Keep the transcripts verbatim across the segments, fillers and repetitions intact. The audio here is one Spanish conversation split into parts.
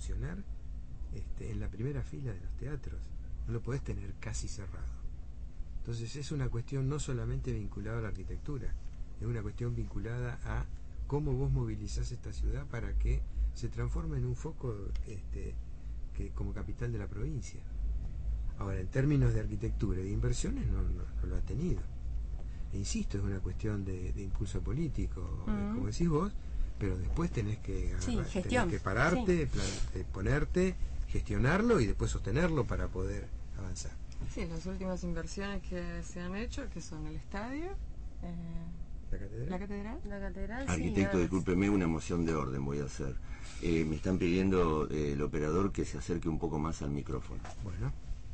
funcionar este, en la primera fila de los teatros. No lo podés tener casi cerrado. Entonces es una cuestión no solamente vinculada a la arquitectura, es una cuestión vinculada a cómo vos movilizás esta ciudad para que se transforme en un foco este, que como capital de la provincia. Ahora, en términos de arquitectura y de inversiones no, no, no lo ha tenido. E insisto, es una cuestión de, de impulso político, uh-huh. como decís vos, pero después tenés que, sí, agarrar, gestión. tenés que pararte, sí. plan, ponerte, gestionarlo y después sostenerlo para poder avanzar. Sí, las últimas inversiones que se han hecho, que son el estadio, eh, la catedral, la catedral, la catedral. Arquitecto, sí, discúlpeme, una moción de orden voy a hacer. Eh, me están pidiendo eh, el operador que se acerque un poco más al micrófono. Bueno.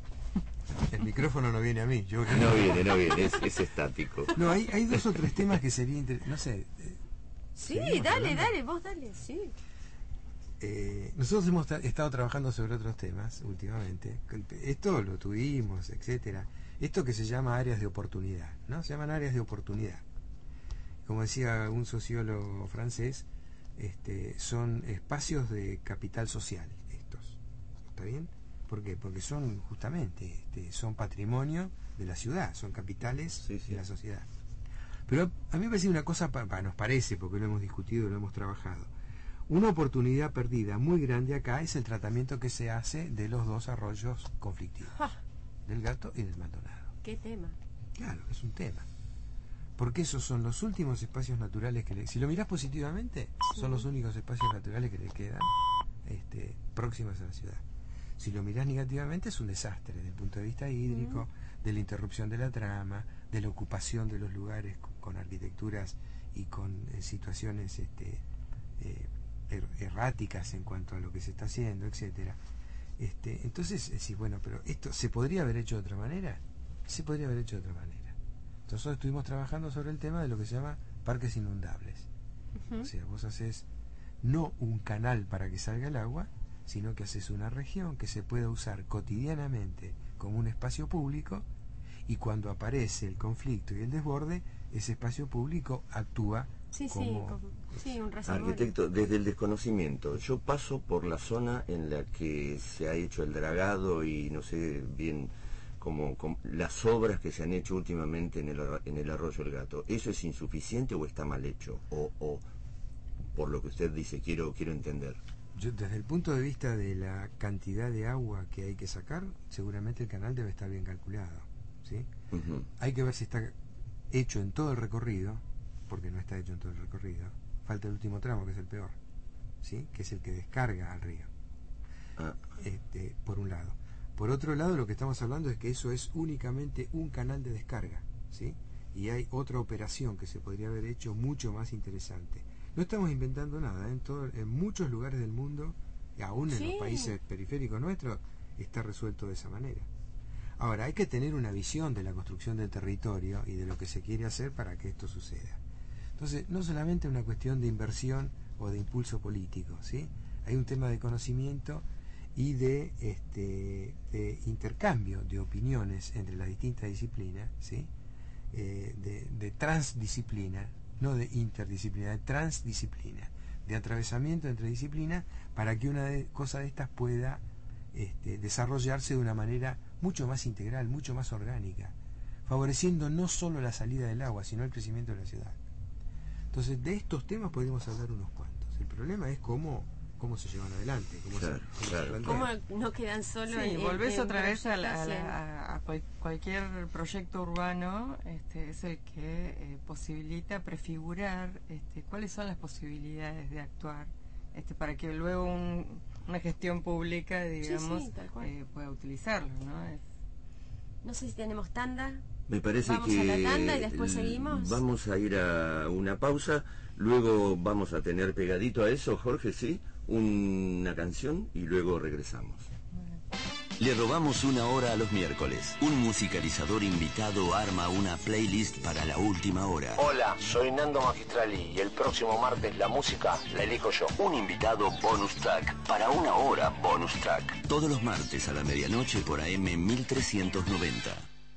El micrófono no viene a mí. Yo no viene, no viene, es, es estático. No, hay, hay dos o tres temas que sería interesante. No sé. Eh, sí, dale, hablando? dale, vos dale, sí. Eh, nosotros hemos ta- estado trabajando sobre otros temas últimamente. Esto lo tuvimos, etcétera. Esto que se llama áreas de oportunidad, ¿no? Se llaman áreas de oportunidad. Como decía un sociólogo francés, este, son espacios de capital social estos. ¿Está bien? ¿Por qué? Porque son justamente, este, son patrimonio de la ciudad, son capitales sí, sí. de la sociedad. Pero a mí me parece una cosa, pa, pa, nos parece, porque lo hemos discutido, lo hemos trabajado, una oportunidad perdida muy grande acá es el tratamiento que se hace de los dos arroyos conflictivos, ¡ja! Del Gato y del Maldonado. ¿Qué tema? Claro, es un tema. Porque esos son los últimos espacios naturales que le, si lo mirás positivamente, sí. son los únicos espacios naturales que le quedan este, próximos a la ciudad. Si lo mirás negativamente es un desastre desde el punto de vista hídrico, uh-huh. de la interrupción de la trama, de la ocupación de los lugares con, con arquitecturas y con eh, situaciones este, eh, er, erráticas en cuanto a lo que se está haciendo, etcétera. Este, entonces, eh, sí, bueno, pero esto ¿se podría haber hecho de otra manera? Se podría haber hecho de otra manera. Entonces nosotros estuvimos trabajando sobre el tema de lo que se llama parques inundables. Uh-huh. O sea, vos haces no un canal para que salga el agua, sino que haces una región que se pueda usar cotidianamente como un espacio público, y cuando aparece el conflicto y el desborde, ese espacio público actúa sí, como... Sí, como sí, un reservorio. Arquitecto, desde el desconocimiento, yo paso por la zona en la que se ha hecho el dragado y no sé bien como, como las obras que se han hecho últimamente en el, en el arroyo El Gato. ¿Eso es insuficiente o está mal hecho? O, o por lo que usted dice, quiero, quiero entender. Yo, desde el punto de vista de la cantidad de agua que hay que sacar, seguramente el canal debe estar bien calculado, ¿sí? Uh-huh. Hay que ver si está hecho en todo el recorrido, porque no está hecho en todo el recorrido. Falta el último tramo, que es el peor, ¿sí? Que es el que descarga al río. Ah. Este, por un lado. Por otro lado, lo que estamos hablando es que eso es únicamente un canal de descarga, ¿sí? Y hay otra operación que se podría haber hecho mucho más interesante. No estamos inventando nada, ¿eh? en, todo, en muchos lugares del mundo, aún en sí. los países periféricos nuestros, está resuelto de esa manera. Ahora, hay que tener una visión de la construcción del territorio y de lo que se quiere hacer para que esto suceda. Entonces, no solamente una cuestión de inversión o de impulso político, ¿sí? Hay un tema de conocimiento y de, este, de intercambio de opiniones entre las distintas disciplinas, ¿sí? Eh, de, de transdisciplina, no de interdisciplina, de transdisciplina, de atravesamiento entre disciplinas, para que una de, cosa de estas pueda este, desarrollarse de una manera mucho más integral, mucho más orgánica, favoreciendo no solo la salida del agua, sino el crecimiento de la ciudad. Entonces, de estos temas podemos hablar unos cuantos. El problema es cómo cómo se llevan adelante, cómo, claro, se, cómo, claro. se cómo no quedan solo sí, en, volvés en otra vez a, la, a, la, a cual, cualquier proyecto urbano, este, es el que eh, posibilita prefigurar este, cuáles son las posibilidades de actuar, este, para que luego un, una gestión pública, digamos, sí, sí, eh, pueda utilizarlo, ¿no? Es... No sé si tenemos tanda. Me parece vamos que a la tanda y después seguimos. Vamos a ir a una pausa, luego vamos a tener pegadito a eso, Jorge, sí, una canción y luego regresamos. Le robamos una hora a los miércoles. Un musicalizador invitado arma una playlist para la última hora. Hola, soy Nando Magistrali y el próximo martes la música la elijo yo. Un invitado bonus track para una hora bonus track. Todos los martes a la medianoche por A M mil trescientos noventa.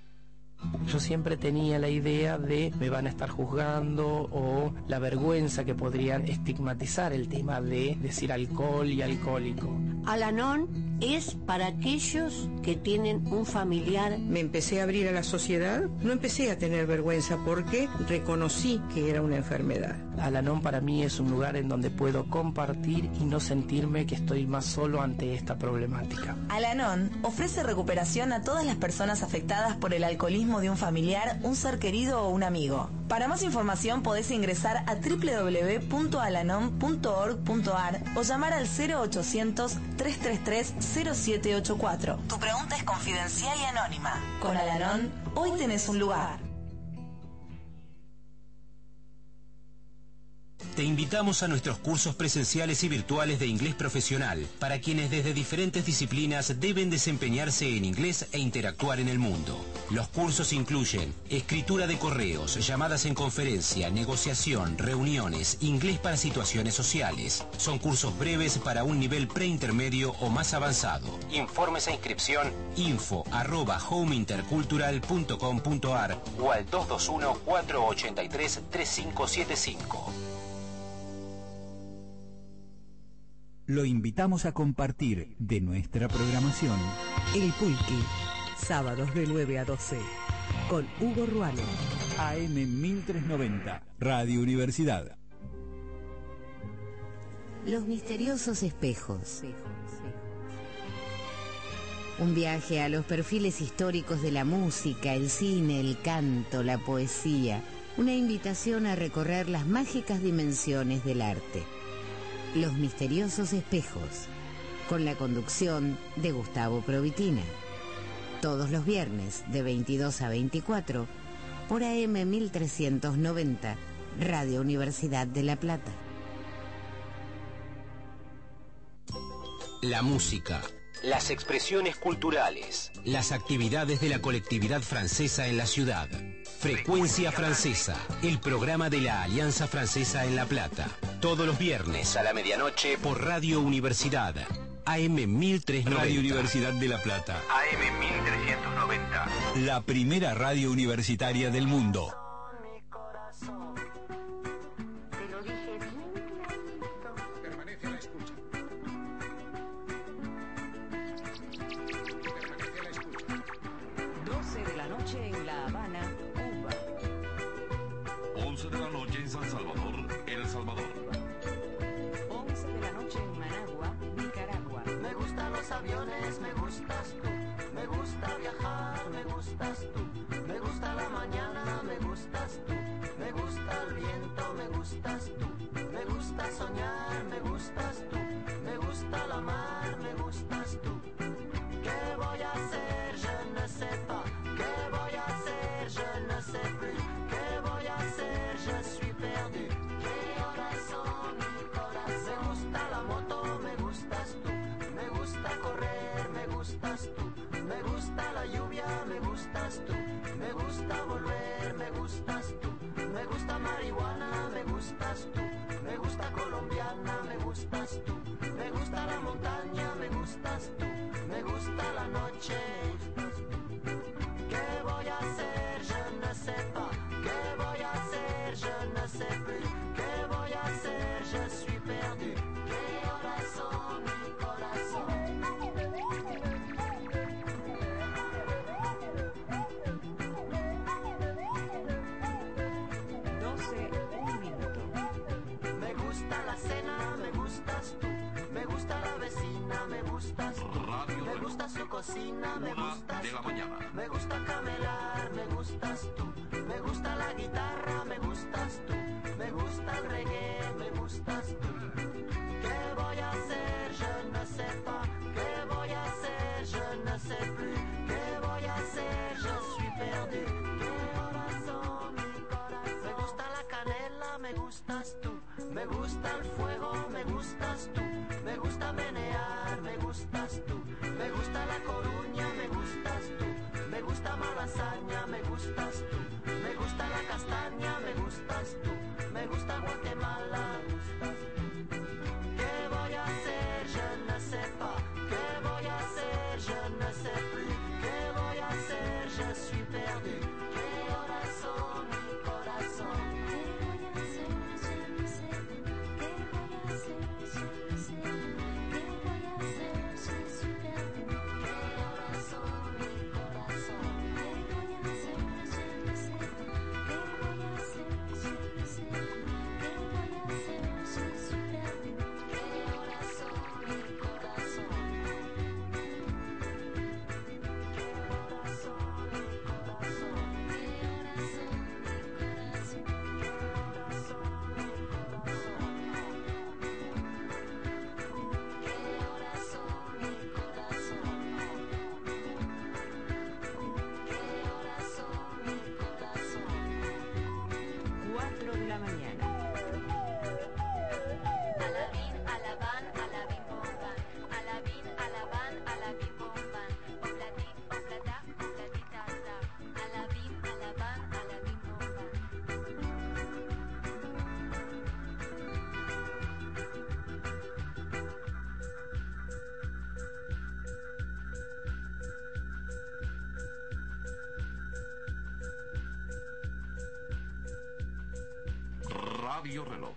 Yo siempre tenía la idea de me van a estar juzgando o la vergüenza que podrían estigmatizar el tema de decir alcohol y alcohólico. Al-Anon es para aquellos que tienen un familiar. Me empecé a abrir a la sociedad, no empecé a tener vergüenza porque reconocí que era una enfermedad. Al-Anon para mí es un lugar en donde puedo compartir y no sentirme que estoy más solo ante esta problemática. Al-Anon ofrece recuperación a todas las personas afectadas por el alcoholismo de un familiar, un ser querido o un amigo. Para más información podés ingresar a doble u doble u doble u punto alanon punto org punto a r o llamar al cero ochocientos, tres tres tres, cero siete ocho cuatro. Tu pregunta es confidencial y anónima. Con Al-Anon, hoy tenés un lugar. Te invitamos a nuestros cursos presenciales y virtuales de inglés profesional para quienes desde diferentes disciplinas deben desempeñarse en inglés e interactuar en el mundo. Los cursos incluyen escritura de correos, llamadas en conferencia, negociación, reuniones, inglés para situaciones sociales. Son cursos breves para un nivel preintermedio o más avanzado. Informes e inscripción info arroba homeintercultural punto com punto a r o al dos dos uno, cuatro ocho tres, tres cinco siete cinco. Lo invitamos a compartir de nuestra programación El Pulqui, sábados de nueve a doce, con Hugo Ruano. A M mil trescientos noventa, Radio Universidad. Los misteriosos espejos. Un viaje a los perfiles históricos de la música, el cine, el canto, la poesía. Una invitación a recorrer las mágicas dimensiones del arte. Los misteriosos espejos, con la conducción de Gustavo Provitina. Todos los viernes de veintidós a veinticuatro por A M mil trescientos noventa, Radio Universidad de La Plata. La música, las expresiones culturales, las actividades de la colectividad francesa en la ciudad. Frecuencia Francesa, el programa de la Alianza Francesa en La Plata. Todos los viernes a la medianoche por Radio Universidad. A M mil trescientos noventa. Radio Universidad de La Plata. A M mil trescientos noventa. La primera radio universitaria del mundo. Permanece a la escucha. Permanece a la escucha. doce de la noche en La Habana, Cuba. once de la noche en San Salvador, El Salvador. once de la noche en Managua, Nicaragua. Me gustan los aviones, me gustas tú. Me gusta viajar, me gustas tú. Me gusta la mañana, me gustas tú. Me gusta el viento, me gustas tú. Me gusta soñar, me gustas tú. Me gusta la mar, me gustas tú. ¿Qué voy a hacer? Je ne sais pas. ¿Qué voy a hacer? Je ne sais plus. ¿Qué voy a hacer? Je suis perdu. ¿Qué corazón, mi corazón? Me gusta la moto, me gustas tú. Me gusta correr, me gustas tú. Me gusta la lluvia, me gustas tú. Me gusta volver, me gustas tú. Me gusta marihuana, me gustas tú. Me gusta colombiana, me gustas tú. Me gusta la montaña, me gustas tú. Me gusta la noche. ¿Qué voy a hacer? Je ne sais pas. ¿Qué voy a hacer? Je ne sais plus. ¿Qué voy a hacer? Je suis perdu. ¿Qué corazón, mi corazón? doce, un minuto. Me gusta la cena, me gustas tú. Me gusta la vecina, me gustas tú. Me gusta su cocina, me gustas tú. Me gusta camelar, me gustas tú. Me gusta la guitarra, me gustas tú. Me gusta el reggae, me gustas tú. ¿Qué voy a hacer? Je ne sais pas. ¿Qué voy a hacer? Je ne sais plus. ¿Qué voy a hacer? Je suis perdu. ¿Qué corazón, mi corazón? Me gusta la canela, me gustas tú. Me gusta el fuego, me gustas tú. Me gusta menear, me gustas tú. Me gusta la Coruña, me gustas tú. Me gusta Malasaña, me gustas tú. Me gusta la castaña, me gustas tú. Me gusta Guatemala, me gustas tú. ¿Qué voy a hacer? Je ne sais pas. ¿Qué voy a hacer? Je ne sais plus. ¿Qué voy a hacer? Je suis perdu. ¿Qué corazón, mi corazón? ¿Qué voy a hacer? Je ne sais plus. ¿Qué voy a hacer? Je ne sais plus. ¿Qué voy a hacer? Radio Reloj.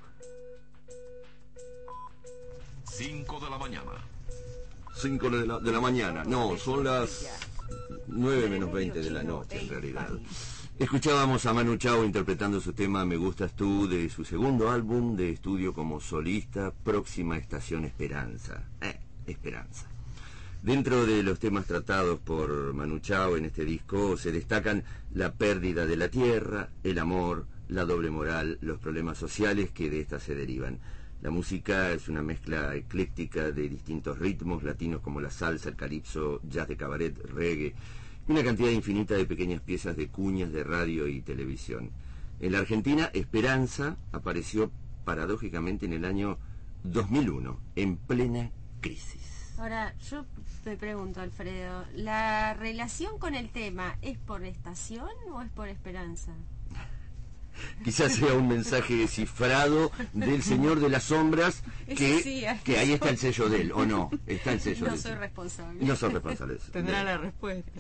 cinco de la mañana. cinco de la, de la mañana. No, son las nueve menos veinte de la noche en realidad. Escuchábamos a Manu Chao interpretando su tema Me Gustas Tú de su segundo álbum de estudio como solista, Próxima Estación Esperanza. Eh, Esperanza. Dentro de los temas tratados por Manu Chao en este disco se destacan la pérdida de la tierra, el amor, la doble moral, los problemas sociales que de esta se derivan. La música es una mezcla ecléctica de distintos ritmos latinos como la salsa, el calipso, jazz de cabaret, reggae, y una cantidad infinita de pequeñas piezas de cuñas de radio y televisión. En la Argentina, Esperanza apareció paradójicamente en el año dos mil uno, en plena crisis. Ahora, yo te pregunto, Alfredo, ¿la relación con el tema es por estación o es por esperanza? Quizás sea un mensaje cifrado del Señor de las Sombras, que, sí, que ahí está el sello de él, ¿o no? Está el sello no de él. soy responsable. No soy responsable. Tendrá la respuesta.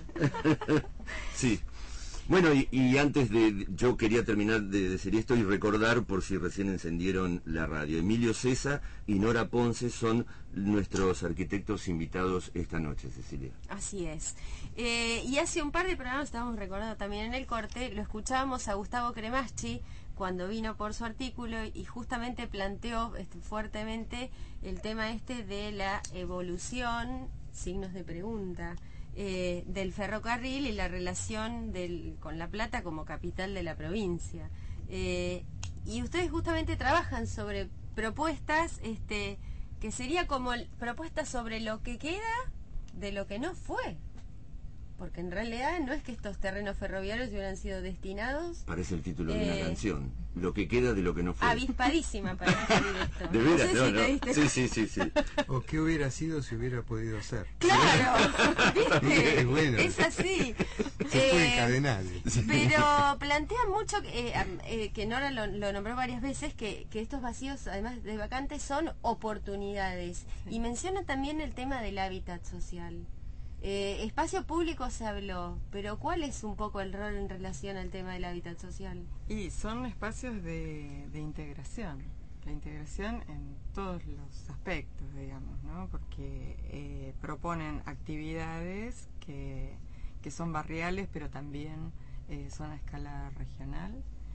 Sí. Bueno, y, y antes de... Yo quería terminar de decir esto y recordar, por si recién encendieron la radio, Emilio Cesa y Nora Ponce son nuestros arquitectos invitados esta noche, Cecilia. Así es. Eh, y hace un par de programas, estábamos recordando también en el corte, lo escuchábamos a Gustavo Cremaschi cuando vino por su artículo y justamente planteó este, fuertemente el tema este de la evolución, signos de pregunta, Eh, del ferrocarril y la relación del, con La Plata como capital de la provincia. Eh, y ustedes justamente trabajan sobre propuestas este, que sería como el, propuestas sobre lo que queda de lo que no fue. Porque en realidad no es que estos terrenos ferroviarios hubieran sido destinados... Parece el título eh, de una canción. Lo que queda de lo que no fue. Avispadísima para escribir esto. De veras, no, sé no, si no. Sí, sí, sí, sí. O qué hubiera sido si hubiera podido ser. Claro, ¿viste? Es bueno. Es así. Se puede Eh, encadenar. Pero plantean mucho, eh, eh, que Nora lo, lo nombró varias veces, que, que estos vacíos, además de vacantes, son oportunidades. Y menciona también el tema del hábitat social. Eh, espacio público se habló, pero ¿cuál es un poco el rol en relación al tema del hábitat social? Y son espacios de, de integración, la integración en todos los aspectos, digamos, ¿no? Porque eh, proponen actividades que, que son barriales, pero también eh, son a escala regional,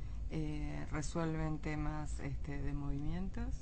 eh, resuelven temas este, de movimientos,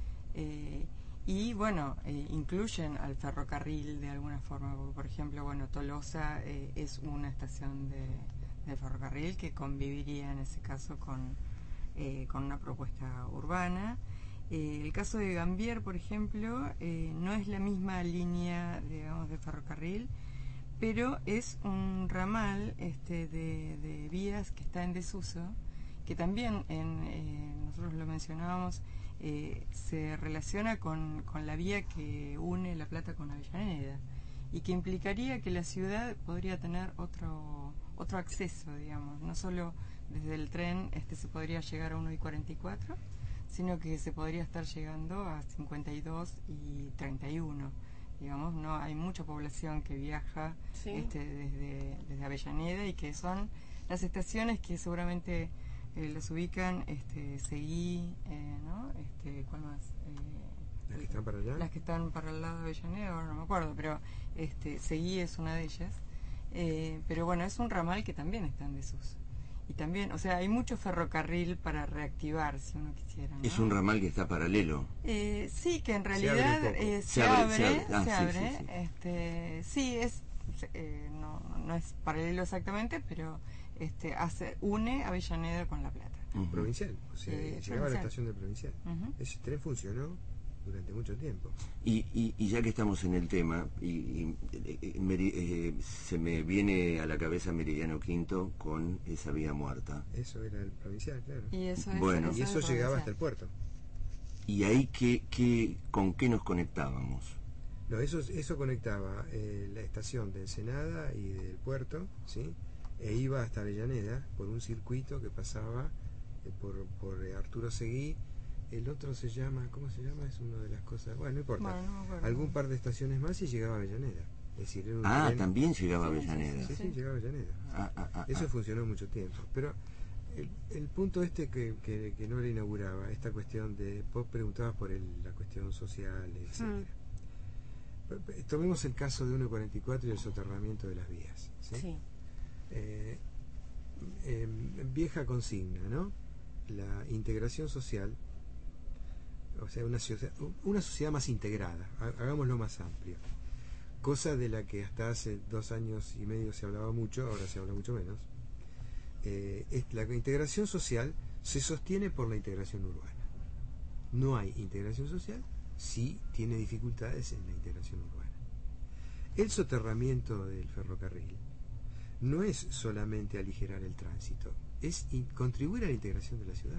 eh, y bueno, eh, incluyen al ferrocarril de alguna forma, porque, por ejemplo, bueno, Tolosa eh, es una estación de, de ferrocarril que conviviría en ese caso con, eh, con una propuesta urbana. Eh, el caso de Gambier, por ejemplo, eh, no es la misma línea, digamos, de ferrocarril, pero es un ramal este, de, de vías que está en desuso, que también en, eh, nosotros lo mencionábamos, Eh, se relaciona con, con la vía que une La Plata con Avellaneda y que implicaría que la ciudad podría tener otro otro acceso, digamos, no solo desde el tren este se podría llegar a uno y cuarenta y cuatro, sino que se podría estar llegando a cincuenta y dos y treinta y uno, digamos, no hay mucha población que viaja sí. este, desde, desde Avellaneda y que son las estaciones que seguramente Eh, los ubican, este, Seguí, eh, ¿no? Este, ¿cuál más? Eh, ¿Las que están para allá? Las que están para el lado de Avellaneda, ahora no me acuerdo, pero este, Seguí es una de ellas. Eh, pero bueno, es un ramal que también está en desuso. Y también, o sea, hay mucho ferrocarril para reactivar, si uno quisiera, ¿no? Es un ramal que está paralelo. Eh, sí, que en realidad se abre, eh, se, se abre, abre, se abre, ah, se sí, abre. Sí, sí. Este, sí es, eh, no, no es paralelo exactamente, pero este hace une Avellaneda con La Plata. Uh-huh. Provincial, o sea, Eh, llegaba provincial. a la estación de Provincial. Uh-huh. Ese tren funcionó durante mucho tiempo. Y, y, y ya que estamos en el tema, y, y, eh, meri, eh, se me viene a la cabeza Meridiano Quinto con esa vía muerta. Eso era el Provincial, claro. Y eso, es, bueno, y eso llegaba hasta el puerto. ¿Y ahí qué, qué, con qué nos conectábamos? No, eso, eso conectaba eh, la estación de Ensenada y del puerto, ¿sí? E iba hasta Avellaneda por un circuito que pasaba eh, por, por eh, Arturo Seguí. El otro se llama, ¿cómo se llama? Es una de las cosas, bueno, no importa. Bueno, no me acuerdo. Algún par de estaciones más y llegaba a Avellaneda. Es decir, era un Ah, tren... también llegaba a Sí, Avellaneda. Sí, sí, sí, llegaba a Avellaneda. Ah, ah, ah, Eso ah. funcionó mucho tiempo. Pero el, el punto este que, que, que no le inauguraba, esta cuestión de, vos preguntabas por el, la cuestión social, etcétera. Mm. Tomemos el caso de uno cuarenta y cuatro y el soterramiento de las vías, ¿sí? Sí. Eh, eh, vieja consigna, ¿no? La integración social, o sea, una sociedad, una sociedad más integrada, hagámoslo más amplio, cosa de la que hasta hace dos años y medio se hablaba mucho, ahora se habla mucho menos. Eh, es, la integración social se sostiene por la integración urbana. No hay integración social si tiene dificultades en la integración urbana. El soterramiento del ferrocarril no es solamente aligerar el tránsito, es in, contribuir a la integración de la ciudad.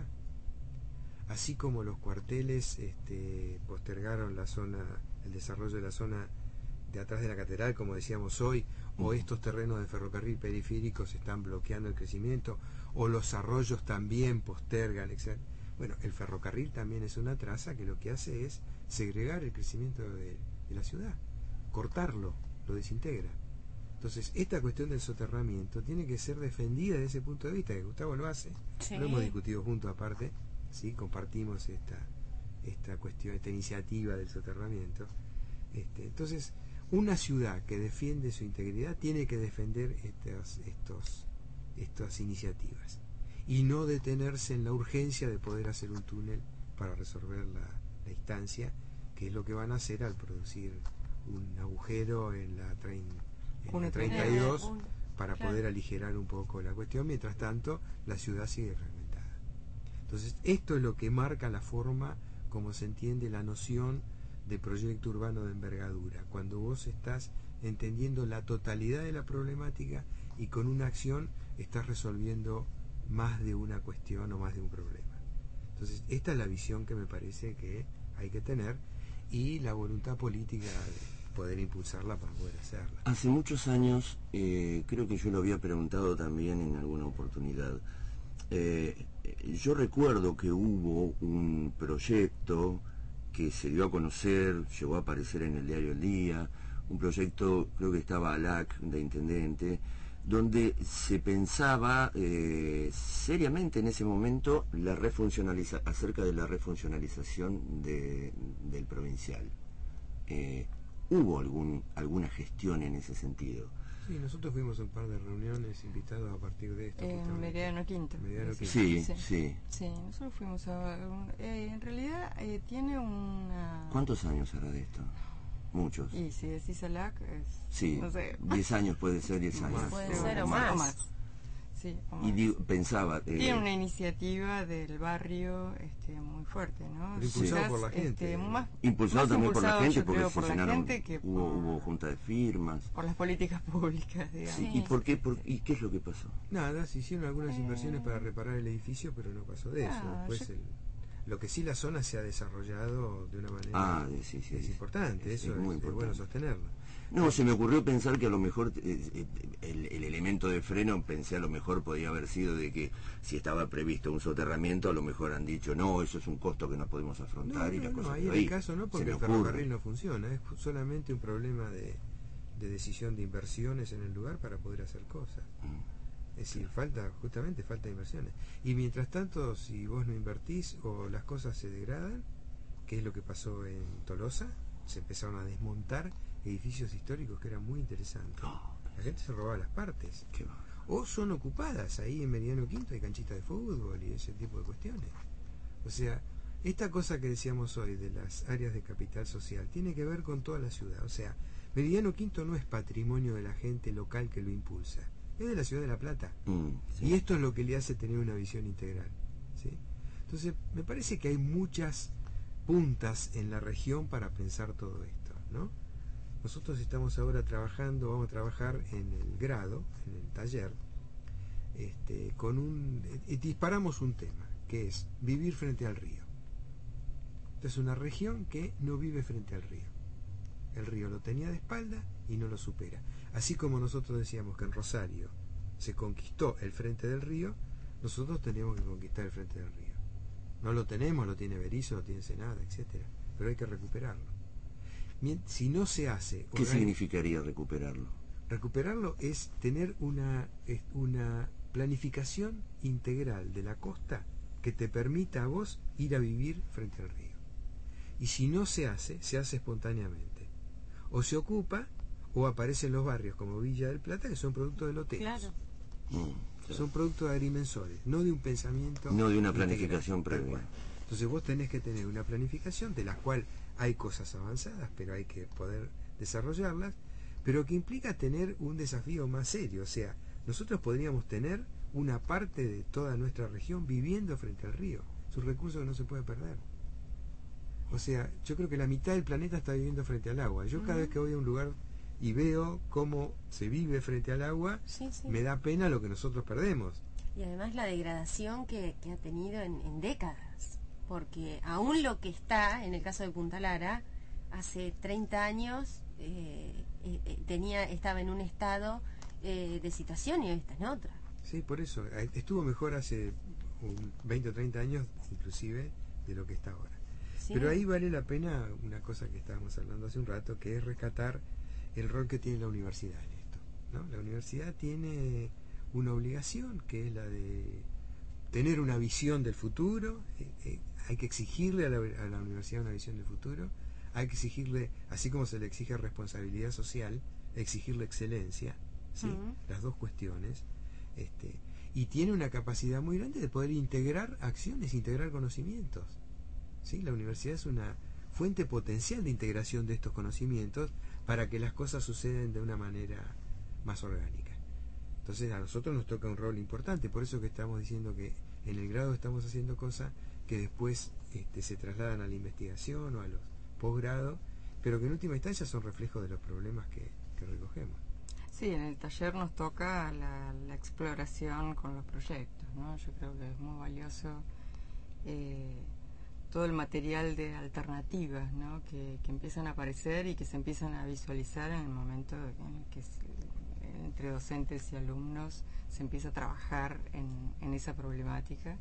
Así como los cuarteles este, postergaron la zona, el desarrollo de la zona de atrás de la catedral, como decíamos hoy, o estos terrenos de ferrocarril periféricos están bloqueando el crecimiento, o los arroyos también postergan, etcétera. Bueno, el ferrocarril también es una traza que lo que hace es segregar el crecimiento de, de la ciudad, cortarlo, lo desintegra. Entonces, esta cuestión del soterramiento tiene que ser defendida desde ese punto de vista, que Gustavo lo hace, sí. Lo hemos discutido juntos aparte, ¿sí? Compartimos esta, esta cuestión, esta iniciativa del soterramiento. Este, entonces, una ciudad que defiende su integridad tiene que defender estas, estos, estas iniciativas y no detenerse en la urgencia de poder hacer un túnel para resolver la, la instancia, que es lo que van a hacer al producir un agujero en la, trein, en la treinta y dos para claro. poder aligerar un poco la cuestión. Mientras tanto, la ciudad sigue fragmentada. Entonces, esto es lo que marca la forma como se entiende la noción de proyecto urbano de envergadura, cuando vos estás entendiendo la totalidad de la problemática y con una acción estás resolviendo más de una cuestión o más de un problema. Entonces, esta es la visión que me parece que hay que tener y la voluntad política de poder impulsarla para poder hacerla. Hace muchos años, eh, creo que yo lo había preguntado también en alguna oportunidad, eh, yo recuerdo que hubo un proyecto que se dio a conocer, llegó a aparecer en el diario El Día, un proyecto, creo que estaba Alac de intendente, donde se pensaba eh, seriamente en ese momento la refuncionaliza acerca de la refuncionalización de, del provincial. Eh, ¿Hubo algún alguna gestión en ese sentido? Sí, nosotros fuimos a un par de reuniones invitados a partir de esto. En eh, Meridiano Quinto. Meridiano Quinto. Sí, sí, sí. Sí, nosotros fuimos a... Un, eh, en realidad eh, tiene una... ¿Cuántos años hará de esto? Muchos. Y si decís Alac, es... Sí, no sé. diez años puede ser, diez años. Puede ser o más. O más. Sí, o más. Y digo, pensaba... Eh, tiene una iniciativa del barrio este, muy fuerte, ¿no? Impulsado Quizás, por la gente. Este, más, impulsado más también impulsado, por la gente, porque por funcionaron, la gente que hubo, por, hubo junta de firmas. Por las políticas públicas, digamos. Sí, ¿y por qué? Por, ¿Y qué es lo que pasó? Nada, se hicieron algunas eh, inversiones para reparar el edificio, pero no pasó de eso. Ah, Después yo... el, lo que sí la zona se ha desarrollado de una manera ah, sí, sí, es sí, importante, es, eso es, muy es, importante. es bueno sostenerlo. No, se me ocurrió pensar que a lo mejor eh, el, el elemento de freno, pensé a lo mejor podía haber sido de que si estaba previsto un soterramiento, a lo mejor han dicho, no, eso es un costo que no podemos afrontar. No, y la no, cosa no, ahí en ahí. el caso no, porque el ferrocarril no funciona, es solamente un problema de, de decisión de inversiones en el lugar para poder hacer cosas. Mm. Es decir, falta, justamente falta inversiones. Y mientras tanto, si vos no invertís o las cosas se degradan, que es lo que pasó en Tolosa, se empezaron a desmontar edificios históricos que eran muy interesantes. La gente se robaba las partes. O son ocupadas. Ahí en Meridiano Quinto hay canchitas de fútbol y ese tipo de cuestiones. O sea, esta cosa que decíamos hoy de las áreas de capital social tiene que ver con toda la ciudad. O sea, Meridiano Quinto no es patrimonio de la gente local que lo impulsa. Es de la ciudad de La Plata. Mm, sí. Y esto es lo que le hace tener una visión integral, ¿sí? Entonces, me parece que hay muchas puntas en la región para pensar todo esto, ¿no? Nosotros estamos ahora trabajando, vamos a trabajar en el grado, en el taller, este, con un... Eh, disparamos un tema, que es vivir frente al río. Esta es una región que no vive frente al río. El río lo tenía de espalda y no lo supera. Así como nosotros decíamos que en Rosario se conquistó el frente del río, nosotros tenemos que conquistar el frente del río. No lo tenemos, lo tiene Berisso, lo tiene Senada, etcétera, pero hay que recuperarlo. Si no se hace... ¿Qué significaría recuperarlo? Recuperarlo es tener una, una planificación integral de la costa que te permita a vos ir a vivir frente al río. Y si no se hace, se hace espontáneamente. O se ocupa, o aparecen los barrios como Villa del Plata, que son productos de loteos. Claro. Mm, claro. Son productos agrimensores, no de un pensamiento... No de una integral. planificación previa. Entonces vos tenés que tener una planificación de la cual hay cosas avanzadas, pero hay que poder desarrollarlas, pero que implica tener un desafío más serio. O sea, nosotros podríamos tener una parte de toda nuestra región viviendo frente al río. Es un recurso que no se puede perder. O sea, yo creo que la mitad del planeta está viviendo frente al agua. Yo cada vez que voy a un lugar y veo cómo se vive frente al agua, sí, sí. me da pena lo que nosotros perdemos. Y además la degradación que, que ha tenido en, en décadas. Porque aún lo que está, en el caso de Punta Lara, hace treinta años eh, eh, tenía estaba en un estado eh, de situación y hoy está en otra. Sí, por eso. Estuvo mejor hace un veinte o treinta años, inclusive, de lo que está ahora. Sí. Pero ahí vale la pena una cosa que estábamos hablando hace un rato, que es rescatar el rol que tiene la universidad en esto, ¿no? La universidad tiene una obligación, que es la de tener una visión del futuro. eh, eh, hay que exigirle a la, a la universidad una visión del futuro, hay que exigirle, así como se le exige responsabilidad social, exigirle excelencia, ¿sí? Uh-huh. Las dos cuestiones. Este, y tiene una capacidad muy grande de poder integrar acciones, integrar conocimientos, ¿sí? La universidad es una fuente potencial de integración de estos conocimientos para que las cosas sucedan de una manera más orgánica. Entonces a nosotros nos toca un rol importante, por eso que estamos diciendo que en el grado estamos haciendo cosas que después este, se trasladan a la investigación o a los posgrados, pero que en última instancia son reflejos de los problemas que, que recogemos. Sí, en el taller nos toca la, la exploración con los proyectos, ¿no? Yo creo que es muy valioso eh, todo el material de alternativas, ¿no? que, que empiezan a aparecer y que se empiezan a visualizar en el momento en el que se, entre docentes y alumnos se empieza a trabajar en, en esa problemática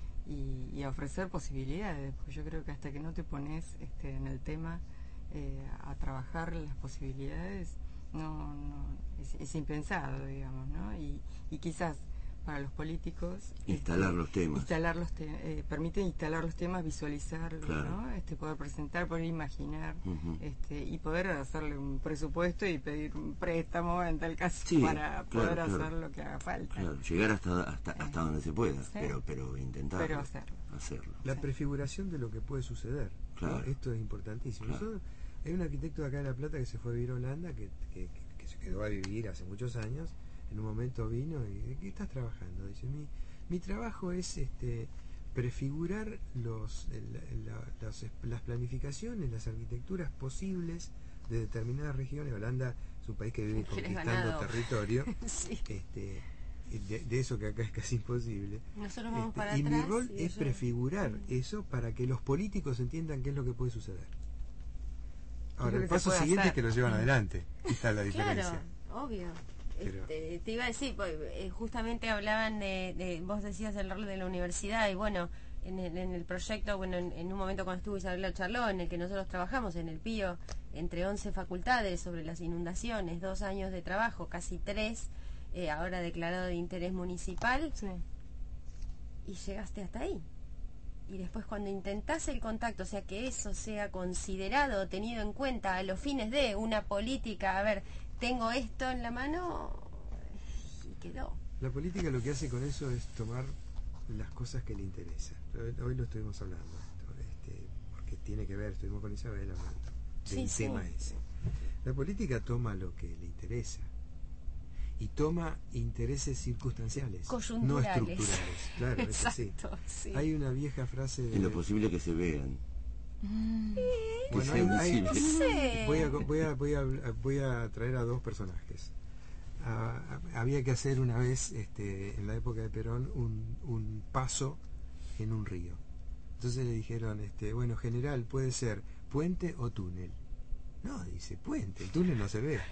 y, y a ofrecer posibilidades, porque yo creo que hasta que no te pones este, en el tema eh, a trabajar las posibilidades, no, no es, es impensado, digamos, ¿no? Y, y quizás para los políticos instalar este, los temas instalar los te eh, permite instalar los temas, visualizarlos, claro. ¿no? Este, poder presentar, poder imaginar, uh-huh. este, y poder hacerle un presupuesto y pedir un préstamo en tal caso, sí, para claro, poder claro. hacer lo que haga falta, claro. Llegar hasta hasta, hasta eh, donde se pueda, sí. pero pero intentar pero hacerlo. hacerlo la sí. prefiguración de lo que puede suceder, claro. ¿no? Esto es importantísimo. Claro. Nosotros, hay un arquitecto de acá de La Plata que se fue a vivir a Holanda, que, que, que, que se quedó a vivir hace muchos años. En un momento vino y ¿de qué estás trabajando? Dice, mi, mi trabajo es este prefigurar los, la, la, las, las planificaciones, las arquitecturas posibles de determinadas regiones. Holanda es un país que vive conquistando territorio, sí. este, de, de eso que acá es casi imposible. Nosotros vamos este, para y atrás mi rol y es yo... prefigurar mm. eso para que los políticos entiendan qué es lo que puede suceder. Ahora, el paso siguiente hacer. es que lo llevan adelante. Ahí está la diferencia. Claro, obvio. Este, te iba a decir, justamente hablaban de, de, vos decías el rol de la universidad y bueno, en el, en el proyecto, bueno, en, en un momento cuando estuvo Isabel charló, en el que nosotros trabajamos en el Pío, entre once facultades sobre las inundaciones, dos años de trabajo, casi tres, eh, ahora declarado de interés municipal, sí. Y llegaste hasta ahí. Y después cuando intentás el contacto, o sea, que eso sea considerado, tenido en cuenta a los fines de una política, a ver, tengo esto en la mano y quedó. La política lo que hace con eso es tomar las cosas que le interesan. Hoy lo estuvimos hablando, este, porque tiene que ver, estuvimos con Isabel hablando del sí, tema sí. ese. La política toma lo que le interesa y toma intereses circunstanciales, no estructurales. Claro, es así. Sí. Hay una vieja frase de... En lo posible que se vean. Mm. Bueno, hay, hay, no sé. voy, a, voy, a, voy, a, voy a traer a dos personajes. Ah, había que hacer una vez, este, en la época de Perón, un, un paso en un río. Entonces le dijeron, este, bueno, general, puede ser puente o túnel. No, dice puente, el túnel no se ve.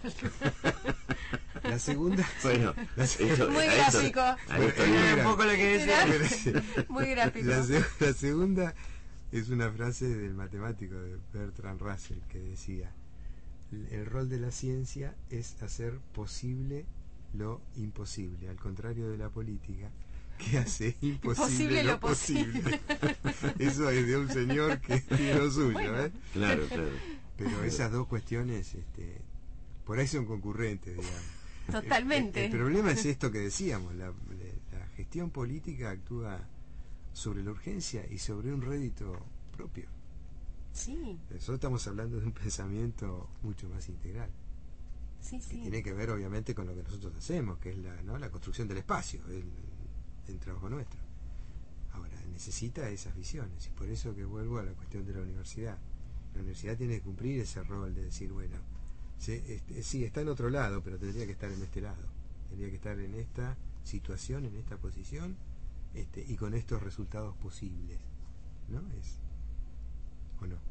La segunda... Bueno, la segunda, muy gráfico. Era un poco lo que decía. Muy gráfico. La, la segunda es una frase del matemático de Bertrand Russell que decía: el rol de la ciencia es hacer posible lo imposible, al contrario de la política, que hace imposible, Imposible lo lo posible. Eso es de un señor que tiene lo suyo, Bueno. ¿eh? Claro, claro. Pero esas dos cuestiones, este, por ahí son concurrentes, digamos. Totalmente. El, el, el problema es esto que decíamos, la, la gestión política actúa sobre la urgencia y sobre un rédito propio. Sí. Nosotros estamos hablando de un pensamiento mucho más integral. Sí, sí. Que tiene que ver obviamente con lo que nosotros hacemos, que es la, ¿no? la construcción del espacio, el, el trabajo nuestro. Ahora, necesita esas visiones, y por eso que vuelvo a la cuestión de la universidad. La universidad tiene que cumplir ese rol de decir, bueno, sí, este, sí, está en otro lado, pero tendría que estar en este lado. Tendría que estar en esta situación, en esta posición, este, y con estos resultados posibles. ¿No? Es, ¿o no?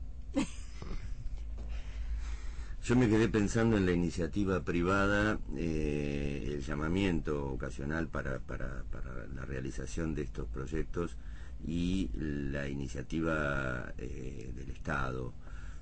Yo me quedé pensando en la iniciativa privada, eh, el llamamiento ocasional para, para, para la realización de estos proyectos y la iniciativa eh, del Estado.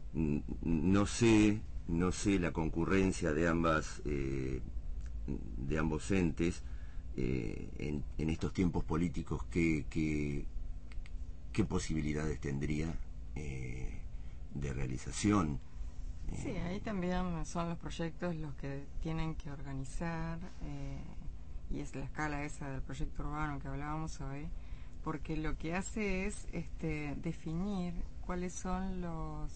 No sé, no sé la concurrencia de ambas, eh, de ambos entes eh, en, en estos tiempos políticos, qué, qué, qué posibilidades tendría eh, de realización. Sí, ahí también son los proyectos los que tienen que organizar, eh, y es la escala esa del proyecto urbano que hablábamos hoy, porque lo que hace es este, definir cuáles son los,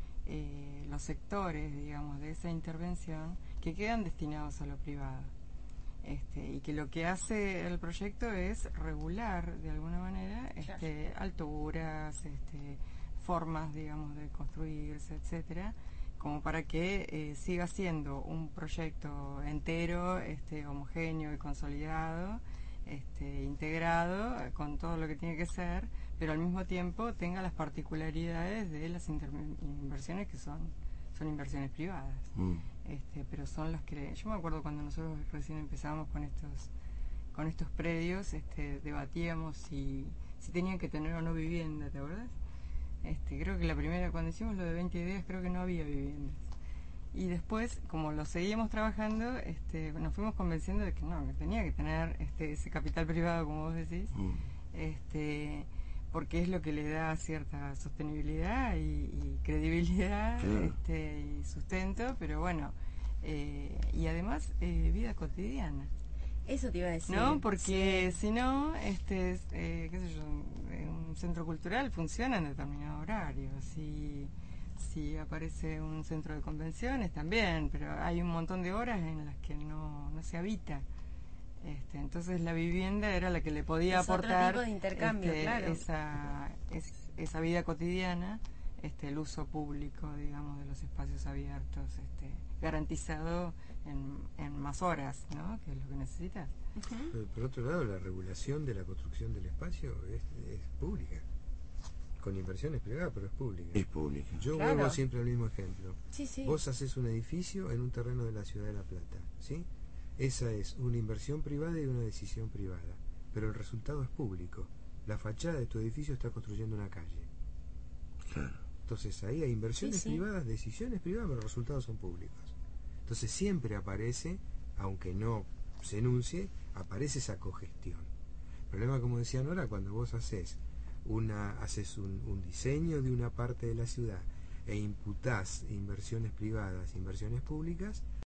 eh, los sectores, digamos, de esa intervención que quedan destinados a lo privado. Este, y que lo que hace el proyecto es regular de alguna manera este, alturas, este, formas, digamos, de construirse, etcétera, como para que eh, siga siendo un proyecto entero, este, homogéneo y consolidado, este, integrado eh, con todo lo que tiene que ser, pero al mismo tiempo tenga las particularidades de las inversiones que son son inversiones privadas. Mm. Este, pero son los que yo me acuerdo cuando nosotros recién empezamos con estos con estos predios, este, debatíamos si si tenían que tener o no vivienda, ¿te acuerdas? Este, creo que la primera, cuando hicimos lo de veinte ideas, creo que no había viviendas. Y después, como lo seguíamos trabajando, este, nos fuimos convenciendo de que no, que tenía que tener este, ese capital privado, como vos decís, mm. este, porque es lo que le da cierta sostenibilidad y, y credibilidad, claro. este, y sustento, pero bueno, eh, y además eh, vida cotidiana. Eso te iba a decir. No, porque sí. si no, este, eh, qué sé yo, un centro cultural funciona en determinado horario. Si, si aparece un centro de convenciones también, pero hay un montón de horas en las que no, no se habita. Este, entonces la vivienda era la que le podía es aportar otro tipo de intercambio, este, claro. esa, es, esa vida cotidiana, este, el uso público, digamos, de los espacios abiertos, este, garantizado en, en más horas, ¿no? Que es lo que necesitas. Uh-huh. Pero por otro lado, la regulación de la construcción del espacio es, es pública, con inversiones privadas, pero es pública. Es pública. Yo claro. vuelvo siempre al mismo ejemplo. Sí, sí. Vos haces un edificio en un terreno de la ciudad de La Plata, ¿sí? Esa es una inversión privada y una decisión privada, pero el resultado es público. La fachada de tu edificio está construyendo una calle. Claro. Entonces ahí hay inversiones sí, sí. privadas, decisiones privadas, pero los resultados son públicos. Entonces siempre aparece, aunque no se enuncie, aparece esa cogestión. El problema, como decía Nora, cuando vos haces una haces un, un diseño de una parte de la ciudad e imputás inversiones privadas, inversiones públicas,